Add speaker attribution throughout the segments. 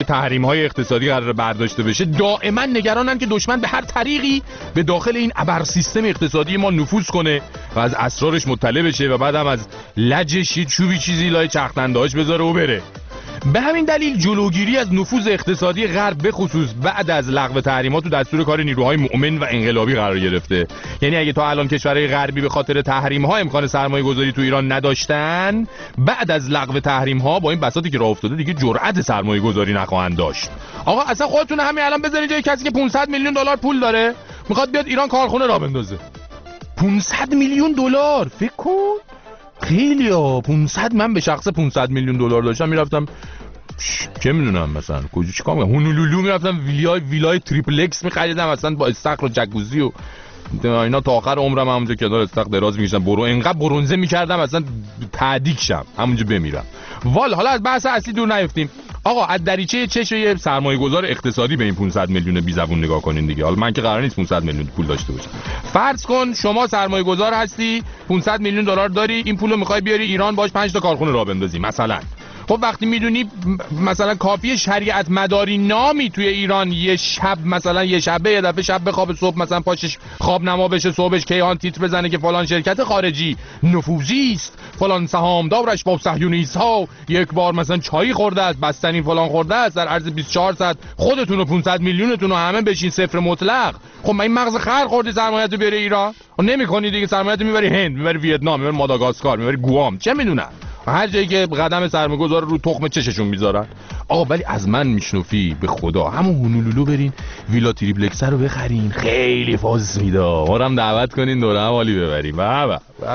Speaker 1: تحریم‌های اقتصادی قرار برداشته بشه دائما نگرانن که دشمن به هر طریقی به داخل این ابر سیستم اقتصادی ما نفوذ کنه و از اسرارش مطلع بشه و بعدم از لجش یه چوبی چیزی لای چرخدنده‌اش بذاره و بره. به همین دلیل جلوگیری از نفوذ اقتصادی غرب به خصوص بعد از لغو تحریمات تو دستور کار نیروهای مؤمن و انقلابی قرار گرفته. یعنی اگه تا الان کشورهای غربی به خاطر تحریم‌ها امکان سرمایه‌گذاری تو ایران نداشتن، بعد از لغو تحریم‌ها با این بساطی که راه افتاده دیگه جرأت سرمایه‌گذاری نخواهند داشت. آقا اصلا خودتون همین الان بذارید جای کسی که 500 میلیون دلار پول داره میخواد بیاد ایران کارخونه راه بندازه. 500 میلیون دلار فکر کن. خیلی ها 500. من به شخص 500 میلیون دلار داشتم میرفتم چه میدونم مثلا کجا چیکار می‌کردم، هونولولو میرفتم ویلای تریپلکس می‌خریدم مثلا با استخر و جکوزی و اینا تا آخر عمرم همونجا کنار استخر دراز می‌کشیدم، انقدر برنزه می‌کردم مثلا تعدیق شم همونجا بمیرم. حالا از بحث اصلی دور نیفتیم. آقا از دریچه چش یه سرمایه‌گذار اقتصادی به این 500 میلیون بی زبون نگاه کنین دیگه. حالا من که قرار نیست 500 میلیون پول داشته باشم. فرض کن شما سرمایه‌گذار هستی، 500 میلیون دلار داری، این پولو می‌خوای بیاری ایران باش 5 تا کارخونه راه بندازی مثلا. خب وقتی میدونی مثلا کافیه شریعت مداری نامی توی ایران یه شب مثلا یه شبه یه دفعه شب بخواب صبح مثلا پاشش خواب نما بشه، صبحش کیهان تیتر بزنه که فلان شرکت خارجی نفوذی است، فلان سهامدارش با صهیونیست‌ها یک بار مثلا چای خورده است، بستنی فلان خورده است، در عرض 24 ساعت خودتون و 500 میلیونتون رو همه بشین صفر مطلق. خب من این مغز خر خوردی سرمایه‌تو بیاری ایران؟ خب نمی‌کنی دیگه، سرمایه‌تو میبری هند، میبری ویتنام، میبری ماداگاسکار، میبری گوام، چه میدونم هر جایی که قدم سرمایه‌گذار رو تخم چششون میذارن. آقا ولی از من میشنفی به خدا همون هونولولو برین ویلا تریپلکس رو بخرین، خیلی فاز میده. ما رو هم دعوت کنین دوره هم حالی ببریم. بابا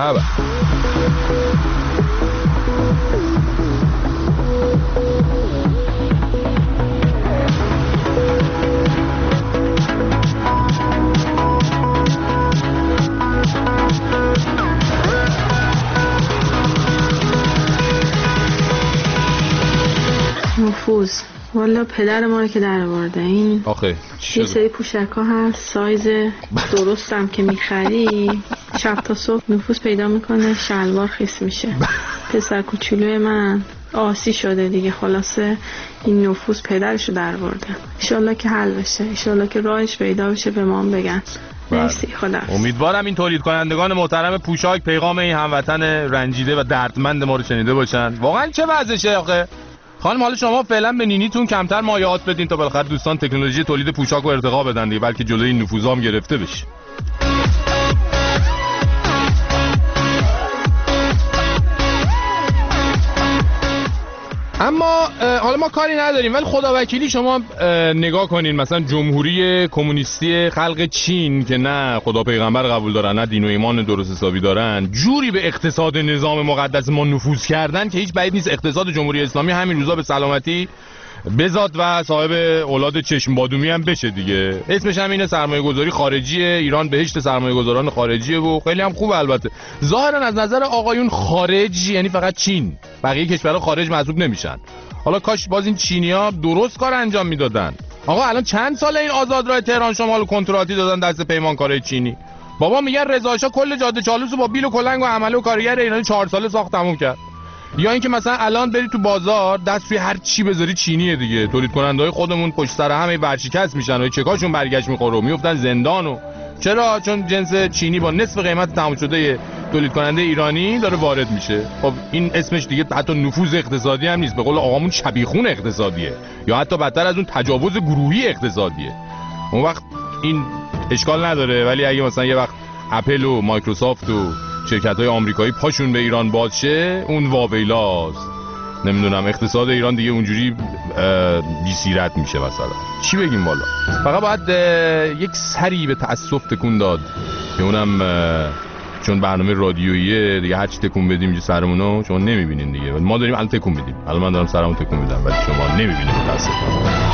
Speaker 2: نفوذ والا پدر ما رو که در آورده. این
Speaker 1: آخه
Speaker 2: یه سری پوشک‌ها هست سایز درستم که میخری شب تا صبح نفوذ پیدا میکنه، شلوار خیس میشه. پسر کوچولوی من آسی شده دیگه. خلاصه این نفوذ پدرشو در آورده. انشالله که حل بشه، انشالله که راهش پیدا بشه، به ما هم بگن. مرسی، خدا.
Speaker 1: امیدوارم این تولید کنندگان محترم پوشاک پیغام این هموطن رنجیده و دردمند ما رو شنیده باشن. واقعا چه وضعشه آخه؟ خانم حالا شما فعلا به نینیتون کمتر مایعات بدین تا بالاخره دوستان تکنولوژی تولید پوشاک رو ارتقا بدن دیگه، بلکه جلوی این نفوذا هم گرفته بشه. اما حالا ما کاری نداریم، ولی خداوکیلی شما نگاه کنین مثلا جمهوری کمونیستی خلق چین که نه خدا پیغمبر قبول دارن نه دین و ایمان درست حسابی دارن، جوری به اقتصاد نظام مقدس ما نفوذ کردن که هیچ بعید نیست اقتصاد جمهوری اسلامی همین روزا به سلامتی بزاد و صاحب اولاد چشم بادومی هم بشه دیگه. اسمش هم اینه سرمایه‌گذاری خارجیه. ایران بهشت سرمایه‌گذاران خارجیه و خیلی هم خوبه. البته ظاهرا از نظر آقایون خارج یعنی فقط چین، بقیه کشورها خارج محسوب نمیشن. حالا کاش باز این چینی‌ها درست کار انجام میدادن. آقا الان چند ساله این آزادراه تهران شمال کنتراتی دادن دست پیمانکارای چینی. بابا میگن رضا شاه کل جاده چالوسو با بیل و کلنگ و عمله و کارگر ایرانی 4 ساله ساخت تموم کرد. یا اینکه مثلا الان بری تو بازار دست روی هر چی بذاری چینیه دیگه. تولید کننده‌های خودمون پشت سر همه ورشکست میشن و چکاشون برگشت میخوره و میافتن زندان. و چرا؟ چون جنس چینی با نصف قیمت تمام شده تولید کننده ایرانی داره وارد میشه. خب این اسمش دیگه حتی نفوذ اقتصادی هم نیست، به قول آقامون شبیخون اقتصادیه، یا حتی بدتر از اون تجاوز گروهی اقتصادیه. اون وقت این اشکال نداره، ولی اگه مثلا یه وقت اپل و مایکروسافت و شرکت‌های آمریکایی پاشون به ایران باز شه، اون واویلاست. نمیدونم اقتصاد ایران دیگه اونجوری بی‌سیرت میشه مثلا. چی بگیم والا؟ فقط باید یک سری به تأسف تکون داد که اونم چون برنامه رادیوییه دیگه، هر چی تکون بدیم اینجا سرمونو شما نمیبینین دیگه. ما داریم الان تکون میدیم، الان من دارم سرمون تکون میدم ولی شما نمیبینید متاسفانه.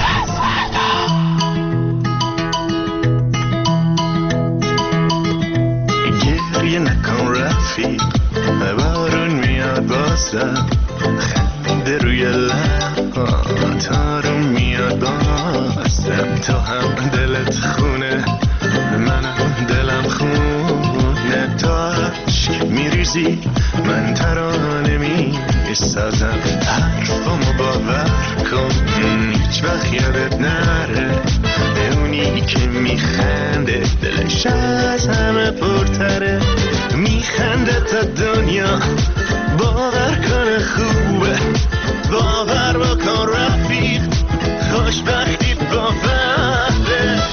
Speaker 3: گریه نکن رفیق، بارون میاد بازم، خنده روی لبات آروم میاد بازم. تو هم دلت خونه، منم دلم خونه، تو عشق میریزی من ترانه میسازم، حرفمو باور کن هیچ یادت نره اونی که میخنده دلش از همه پرتره میخنده تا دنیا باور کنه خوبه باور بکن رفیق خوشبختی با فرده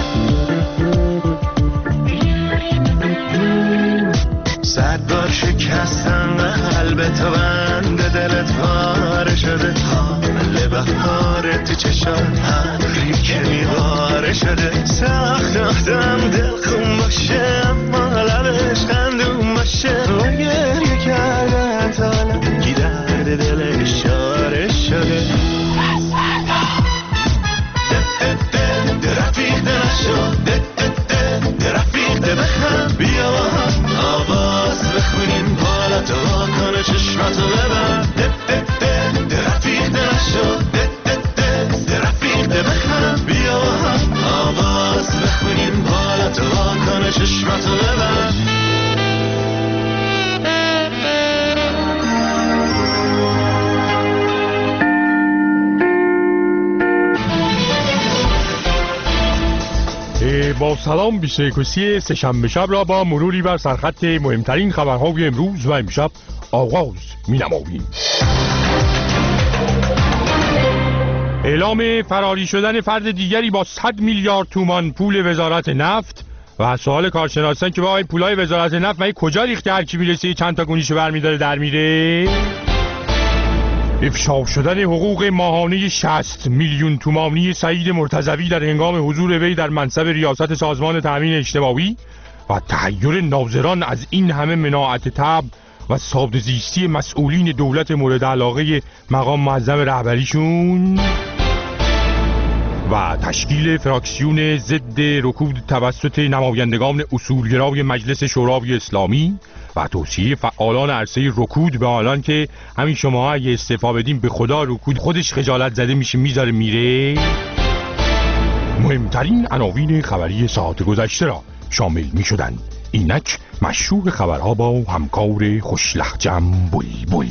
Speaker 3: صد بار شکستم قلب تو بند دلت پاره شده حال بهاره تو چشم هری که میواره شده سخت آدم دل خون باشه اما لبش خندون باشه و گریه کردن تا لنگی درد دل اشاره شده رفیق نشو رفیق بخم بیا با هم آواز بخونیم بالا تو کنه چشماتو ببن رفیق نشو رفیق بخم بیا با هم آواز بخونیم بالا تو کنه چشماتو ببن
Speaker 4: با سلام 21 سه‌شنبه شب را با مروری بر سرخط مهمترین خبرهای امروز و امشب آغاز می‌نماییم. اعلام فراری شدن فرد دیگری با 100 میلیارد تومان پول وزارت نفت و سوال کارشناسان که با این پولای وزارت نفت من کجا ریخته هر کی میرسه چند تا گونیشو برمی‌داره در میره. افشا شدن حقوق ماهانه 60 میلیون تومانی سعید مرتضوی در هنگام حضور وی در منصب ریاست سازمان تامین اجتماعی و تحیر ناظران از این همه مناعت طبع و ساده زیستی مسئولین دولت مورد علاقه مقام معظم رهبریشون و تشکیل فراکسیون ضد رکود توسط نمایندگان اصولگرای مجلس شورای اسلامی و توصیه فعالان عرصه رکود به آنان که همین شما اگه استعفا بدیم به خدا رکود خودش خجالت زده میشه میذاره میره. مهمترین عناوین خبری ساعت گذشته را شامل میشدند. اینک مشروع خبرها با همکار خوشلهجم بلبل.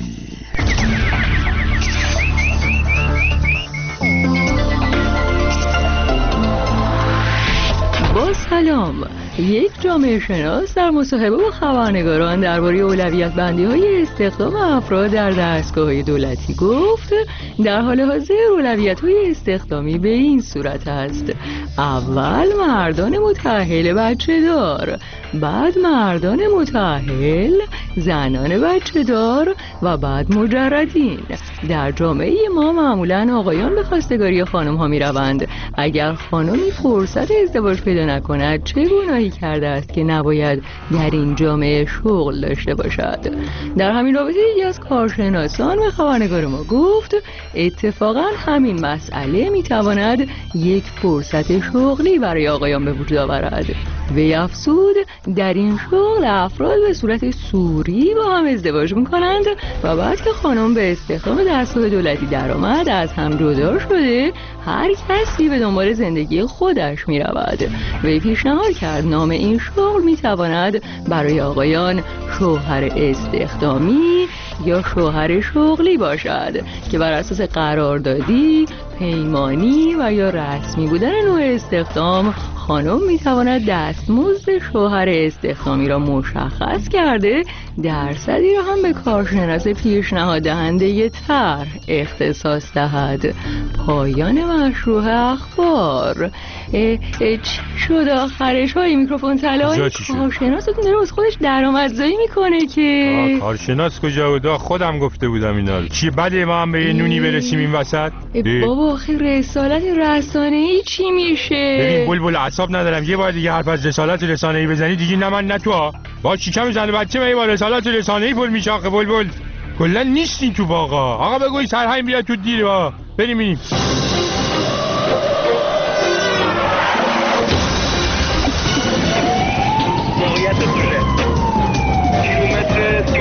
Speaker 5: با سلام. یک جامعه شناس در مصاحبه با خبرنگاران درباره اولویت بندی های استخدام افراد در دستگاه‌های دولتی گفت در حال حاضر اولویت های استخدامی به این صورت است: اول مردان متأهل بچه دار، بعد مردان متأهل، زنان بچه دار و بعد مجردین. در جامعه ما معمولاً آقایان به خواستگاری خانم ها می روند. اگر خانمی فرصت ازدواج پیدا نکند چه گناهی کرده است که نباید در این جامعه شغل داشته باشد؟ در همین رابطه یکی از کارشناسان به خبرنگار ما گفت اتفاقاً همین مسئله می تواند یک فرصت شغلی برای آقایان به وجود آورد. وی افزود در این شغل افراد به صورت سوری با هم ازدواج میکنند و بعد که خانم به استخدام دستگاه دولتی درآمد از هم جدا شده هر کسی به دنبال زندگی خودش میرود. وی پیشنهاد کرد نام این شغل میتواند برای آقایان شوهر استخدامی یا شوهر شغلی باشد که بر اساس قراردادی، پیمانی و یا رسمی بودن نوع استخدام خانم میتواند دستمزد شوهر استخدامی را مشخص کرده درصدی را هم به کارشناس پیشنهاد دهنده طرح اختصاص دهد. پایان مشروع اخبار. چی شد آخرش؟ های میکروفون طلایی کارشناستون داره از خودش درآمدزایی میکنه که
Speaker 4: کارشناس کجا بوده؟ خودم گفته بودم اینا. چی بده ما هم به یه نونی برسیم این وسط؟
Speaker 5: بابا آخه رسالت رسانه‌ای چی میشه؟
Speaker 4: ببین بلبل اعصاب ندارم، یه بار دیگه حرف از رسالت رسانه‌ای بزنی دیگه نه من نه تو با شکم زن بچه من یه بار رسالت رسانه‌ای پر میشه. آخه بلبل کلا نیستی تو باغا. آقا بگوی سرهنگ بیاد تو دیر با بریم.
Speaker 3: موقعیت دوله کیلومتر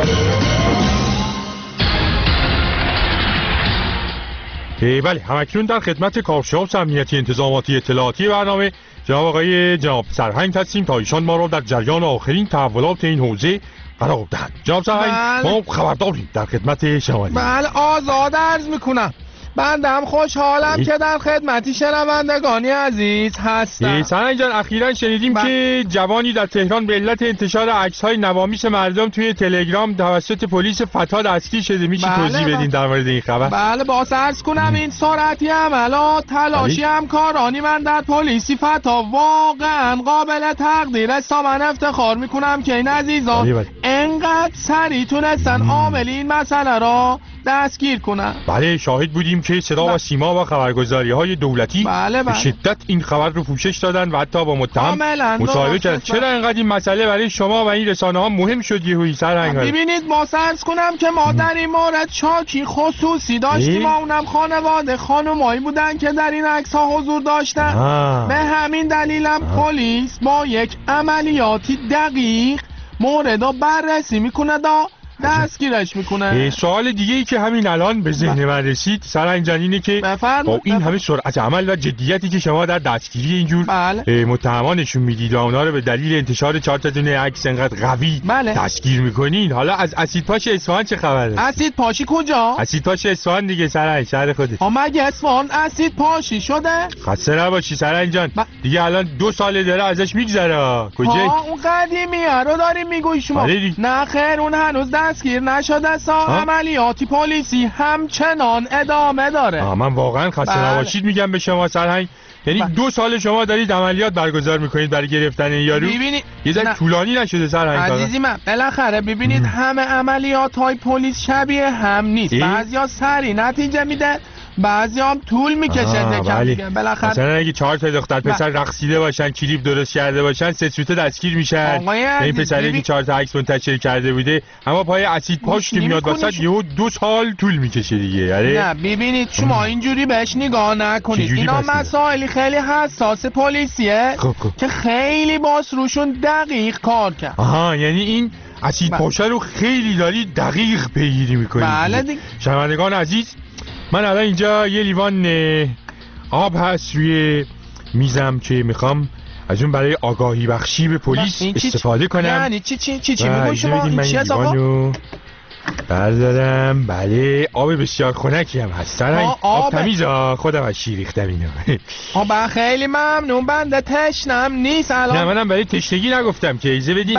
Speaker 3: 35.
Speaker 4: بله همکنون در خدمت کارشناس امنیتی انتظاماتی اطلاعاتی برنامه جناب سرهنگ هستیم تا ایشان ما را در جریان آخرین تحولات این حوزه قرار دهند. جناب سرهنگ ما خبرداریم در خدمت شما.
Speaker 1: بله آزاد عرض میکنم. بندم خوشحالم که در خدمتی شنوندگانی عزیز هستم.
Speaker 4: سرنگ جان اخیراً شنیدیم که جوانی در تهران به علت انتشار عکس‌های نوامیس مردم توی تلگرام توسط پلیس فتا دستگیر شده. میشه توضیح بدین در مورد این خبر؟
Speaker 1: بله باز عرض کنم این سرعتی عملات تلاشی همکارانی من در پلیس فتا واقعا قابل تقدیر است. من افتخار میکنم که این عزیزان انقدر سریع تونستن عاملی این مسئله را دستگیر کنن.
Speaker 4: بله شاهد بودیم که صدا و سیما و خبرگزاری‌های دولتی به شدت این خبر رو پوشش دادن و حتی با متهم مصاحبه کردن. چرا اینقدر این مسئله برای شما و این رسانه‌ها مهم شد یهویی سرنگ؟
Speaker 1: ببینید ما عرض کنم که ما در این مورد شاکی خصوصی داشتیم، اونم خانواده خانمایی بودن که در این عکس‌ها حضور داشتن. به همین دلیلم پلیس با یک عملیاتی دقیق مورد رو بررسی میکنه دستگیرش میکنه.
Speaker 4: سوال دیگه ای که همین الان به ذهن من رسید سرنگ جان اینه که با این همه سرعت عمل و جدیتی که شما در دستگیری اینجور متهمانشون میدید و اونا رو به دلیل انتشار 4 تا دونه عکس انقدر قوی دستگیر میکنین، حالا از اسیدپاش اصفهان چه خبره؟
Speaker 1: اسیدپاشی کجا؟
Speaker 4: اسیدپاش اصفهان دیگه سرنگ، شهر خودت.
Speaker 1: مگه اصفهان اسیدپاشی شده؟
Speaker 4: خسته نباشی سرنگ جان. دیگه الان 2 سال داره ازش میگذره. کجا؟
Speaker 1: اون قدیمیه رو داریم میگوی شما. نه خیر اون هنوز دستگیر نشده است. عملیاتی پلیسی همچنان ادامه داره.
Speaker 4: من واقعا خسته نباشید میگم به شما سرهنگ. یعنی 2 سال شما دارید عملیات برگزار میکنید برای گرفتن این یارو. یه ذره طولانی نشده سرهنگ؟
Speaker 1: عزیزی من بالاخره ببینید همه عملیات های پلیس شبیه هم نیست. بعضیا سریع نتیجه میده، بعضی هم طول میکشه دکم دیگه. بالاخره
Speaker 4: مثلا اگه 4 تا دختر پسر رقصیده باشن، کلیپ درست کرده باشن، 3 سوته دستگیر میشن. این پسری که 4 تا عکس منتشر کرده بوده اما پای اسید پاش که میاد واسط یهو 2 سال طول میکشه دیگه.
Speaker 1: نه ببینید شما اینجوری بهش نگاه نکنید. اینا مسائلی خیلی حساس پلیسیه که خیلی باز روشون دقیق کار کرد.
Speaker 4: یعنی این اسید پاشا رو خیلی داری دقیق پیگیری میکنید.
Speaker 1: بله دیگه.
Speaker 4: شنوندگان عزیز من الان اینجا یه لیوان آب هست روی میزم که میخوام از اون برای آگاهی بخشی به پلیس استفاده کنم.
Speaker 1: یعنی چی میگوی شما؟ این چی از آقا؟
Speaker 4: بردارم. بله آب بسیار خنکی هم هست. آب تمیز خودم از شیر ریختم اینو.
Speaker 1: آب خیلی ممنون. بنده تشنم نیست الان.
Speaker 4: نه منم برای تشنگی نگفتم که ایزه بدین.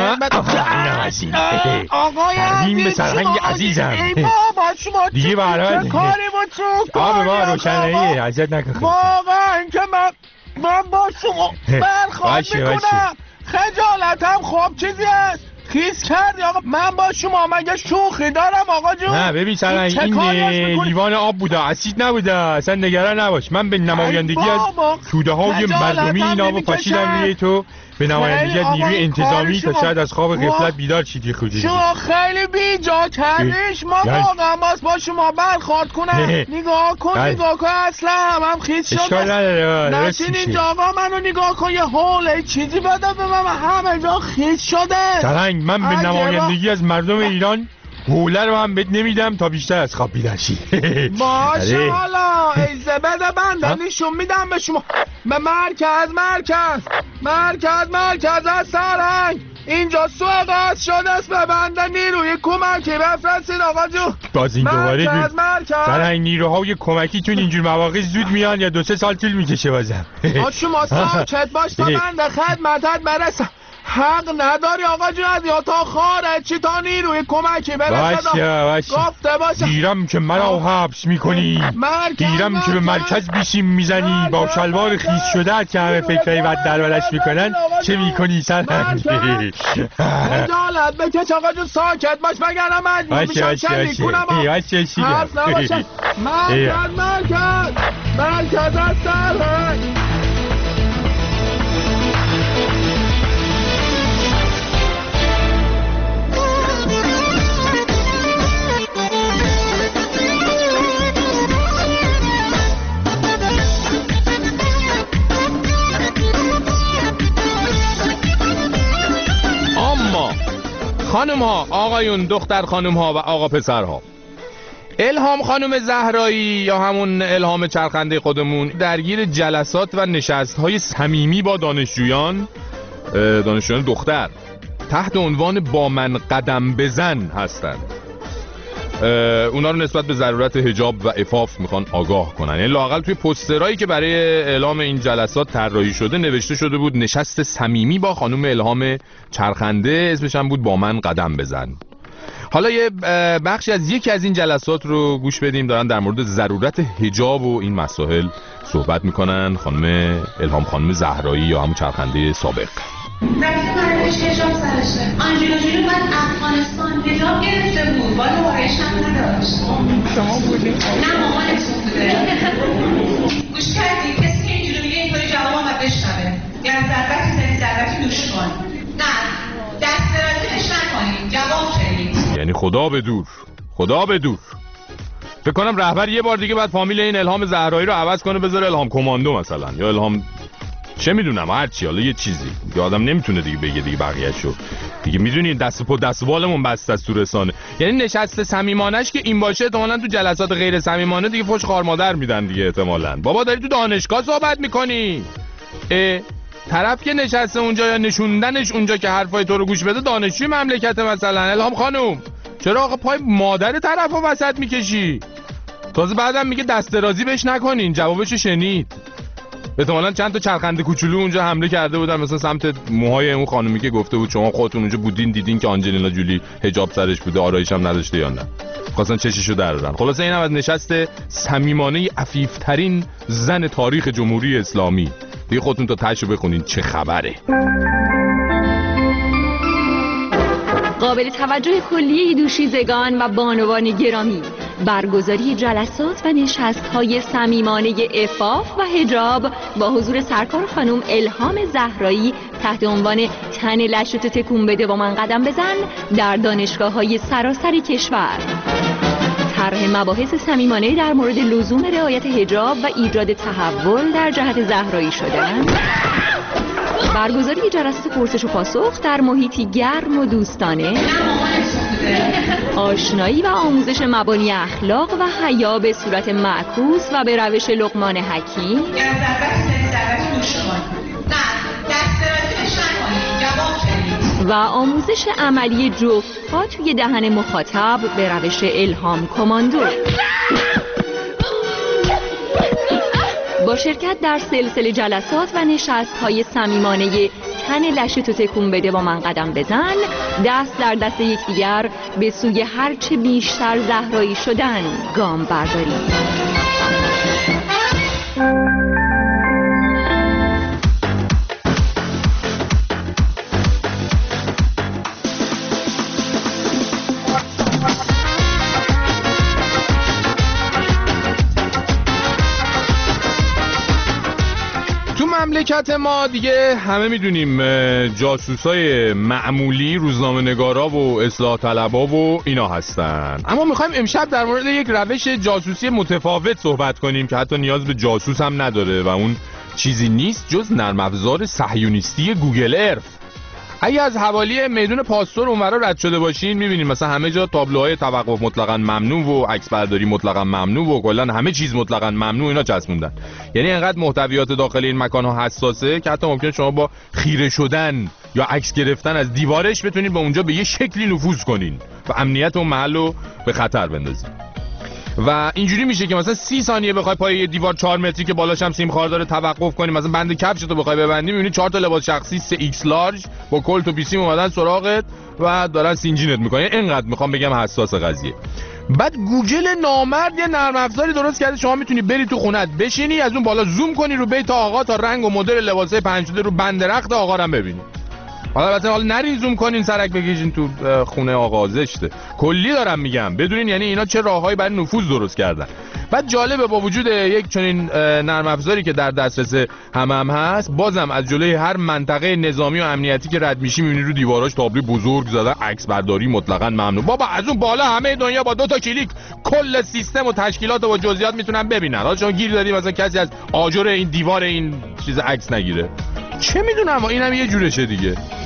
Speaker 1: آقای عزیز
Speaker 4: سرهنگ عزیزم
Speaker 1: ای بابا شما
Speaker 4: دیگه برای
Speaker 1: کاری بود تو
Speaker 4: آب ما روشنه عزیزت نکن.
Speaker 1: واقعا که من با شما برخواد میکنم. خجالتم خب چیزی هست خیز کردی آقا. من با شما مگه شوخی دارم آقا جون؟
Speaker 4: نه ببین سرنگ این لیوان آب بوده، اسید نبوده، اصلا نگران نباش. من به نمایندگی از توده های مردمی این آب پاشیدم روی تو به نمایندگی از نیروی انتظامی تا شاید از خواب غفلت بیدار شدی. خودی
Speaker 1: شما خیلی بیجا کردیش. ما واقعا با شما برخورد کنم. نگاه کن اصلا هم خیز شده.
Speaker 4: اشکال نداره.
Speaker 1: نشین اینجا آقا منو نگاه کن یه حوله چیزی بده به من همه جا خیز شده.
Speaker 4: سرنگ من به نمایندگی از مردم ایران حوله رو هم بهت نمیدم تا بیشتر از خواب بیدار شی.
Speaker 1: باشه حالا ایزه بده بنده نشون میدم به شما. به مرکز از سرنگ اینجا سوء شده است. به بنده نیروی کمکی بفرستید آقا جو.
Speaker 4: باز این دوباره سرنگ نیروهای کمکیتون اینجور مواقع زود میان یا 2-3 سال طول میکشه بازم.
Speaker 1: شما ساکت باش تا بنده خدمتت برسم. حق نداری آقا جون از یا تا خارج چی تا نیروی کمکی برسد.
Speaker 4: باشه
Speaker 1: گفته باشه.
Speaker 4: دیرم که مرا حبس میکنی، دیرم که به مرکز بیشیم میزنی با شلوار خیس شده که همه فکرهای بد در ولش میکنن. چه میکنی سرنگ؟
Speaker 1: خجالت بکش آقا جون ساکت باش بگرم مجبور میشم چلی کنم. حرف نباشه. مرکز از سرنگ. خانم ها، آقایون، دختر خانم ها و آقا پسر ها، الهام خانم زهرایی یا همون الهام چرخنده خودمون درگیر جلسات و نشست های صمیمی با دانشجویان دختر تحت عنوان با من قدم بزن هستند. اونا رو نسبت به ضرورت حجاب و عفاف میخوان آگاه کنن. یعنی لااقل توی پوسترایی که برای اعلام این جلسات طراحی شده نوشته شده بود نشست صمیمی با خانم الهام چرخنده، اسمش هم بود با من قدم بزن. حالا یه بخشی از یکی از این جلسات رو گوش بدیم، دارن در مورد ضرورت حجاب و این مسائل صحبت میکنن. خانم الهام خانم زهرایی یا همون چرخنده سابق.
Speaker 6: رفیق برایش حجاب سرشه. آنجینا جولی باید افغانستان حجاب گرفته بود، بالا بارش هم نداشت.
Speaker 2: شما بودی؟
Speaker 6: نه مامانتون بوده. گوش کردی؟ کسی که اینجوری میگه اینطوری جواب آمد بشنوه. یا ضربتی زنی ضربتی دوش کن. نه دست درازیش نکنیم، جواب شدید.
Speaker 1: یعنی خدا به دور، خدا به دور. فکر کنم رهبر یه بار دیگه بعد فامیل این الهام زهرایی رو عوض کنه، بذاره الهام کماندو مثلا، یا الهام چه میدونم هر چی، حالا یه چیزی که آدم نمیتونه دیگه بگه دیگه بقیه‌شو دیگه. میدونین دست پا دستبالمون بسته است تو رسانه. یعنی نشست صمیمانه‌اش که این باشه احتمالاً تو جلسات غیر صمیمانه دیگه فوش خار مادر میدن دیگه احتمالاً. بابا داری تو دانشگاه صحبت میکنی، طرف که نشسته اونجا یا نشوندنش اونجا که حرفای تو رو گوش بده دانشجوی مملکت مثلا. الهام خانم چرا آقا پای مادر طرفو وسط میکشی؟ تازه بعدم میگه دست درازی بهش نکنین. جوابشو شنید؟ احتمالاً چند تا چرخنده کوچولو اونجا حمله کرده بودن مثلا سمت موهای اون خانومی که گفته بود شما خودتون اونجا بودین دیدین که آنجلینا جولی حجاب سرش بوده، آرایش هم نداشته یا نه. خواستن چششو درارن. خلاصه این هم از نشست صمیمانه عفیف‌ترین زن تاریخ جمهوری اسلامی. دیگه خودتون تا تاشو بخونین چه خبره.
Speaker 5: قابل توجه کلیه دوشیزگان و بانوان گرامی، برگزاری جلسات و نشست‌های صمیمانه عفاف و حجاب با حضور سرکار خانم الهام زهرایی تحت عنوان تن لشت تکون بده و من قدم بزن در دانشگاه‌های سراسر کشور. طرح مباحث صمیمانه در مورد لزوم رعایت حجاب و ایجاد تحول در جهت زهرایی شدن. برگزاری جلسات پرسش و پاسخ در محیطی گرم و دوستانه. آشنایی و آموزش مبانی اخلاق و حیا به صورت معکوس و به روش لقمان حکیم. و آموزش عملی جفت‌ها توی دهن مخاطب به روش الهام کماندو. با شرکت در سلسله جلسات و نشست‌های صمیمانه تن لشتو تکون بده با من قدم بزن، دست در دست یکدیگر به سوی هرچه بیشتر زهرایی شدن گام بردارید.
Speaker 1: مملکت ما دیگه همه میدونیم جاسوسای معمولی، روزنامه نگارا و اصلاح طلبا و اینا هستن. اما میخوایم امشب در مورد یک روش جاسوسی متفاوت صحبت کنیم که حتی نیاز به جاسوس هم نداره و اون چیزی نیست جز نرم افزار صهیونیستی گوگل ارث. اگه از حوالی میدون پاستور اونورا رد شده باشین میبینین مثلا همه جا تابلوهای توقف مطلقاً ممنوع و عکس برداری مطلقاً ممنوع و کلا همه چیز مطلقاً ممنوع اینا چسبوندن. یعنی انقدر محتویات داخل این مکان‌ها حساسه که حتی ممکنه شما با خیره شدن یا عکس گرفتن از دیوارش بتونین به اونجا به یه شکلی نفوذ کنین و امنیت اون محلو به خطر بندازین. و اینجوری میشه که مثلا 30 ثانیه بخوای پای یه دیوار 4 متری که بالاش هم سیم خار داره توقف کنی، مثلا بند کفشتو بخوای ببندی میبینی 4 تا لباس شخصی 3X لارج با کلت و پیسیم اومدن سراغت و دارن سینجینت میکنن. اینقدر میخوام بگم حساس قضیه. بعد گوگل نامرد یه نرم افزاری درست کرده شما میتونی بری تو خونت بشینی، از اون بالا زوم کنی رو بیت آقا تا رنگ و مدل لباسای پنج شده رو بند رخت آقا رو هم ببینی. حالا نری زوم کنین سرک بکشین تو خونه آقا، زشته. کلی دارم میگم بدونین یعنی اینا چه راههایی برای نفوذ درست کردن. بعد جالبه با وجود یک چنین نرم افزاری که در دسترس هم هست، بازم از جلوی هر منطقه نظامی و امنیتی که رد میشی میبینی رو دیواراش تابلو بزرگ زدن عکس برداری مطلقاً ممنوع. بابا از اون بالا همه دنیا با 2 تا کلیک کل سیستم و تشکیلات و جزئیات میتونن ببینن. حالا شما گیر دادی مثلا کسی از آجر این دیوار این چیز عکس نگیره، چه میدونم اینم یه جورشه دیگه.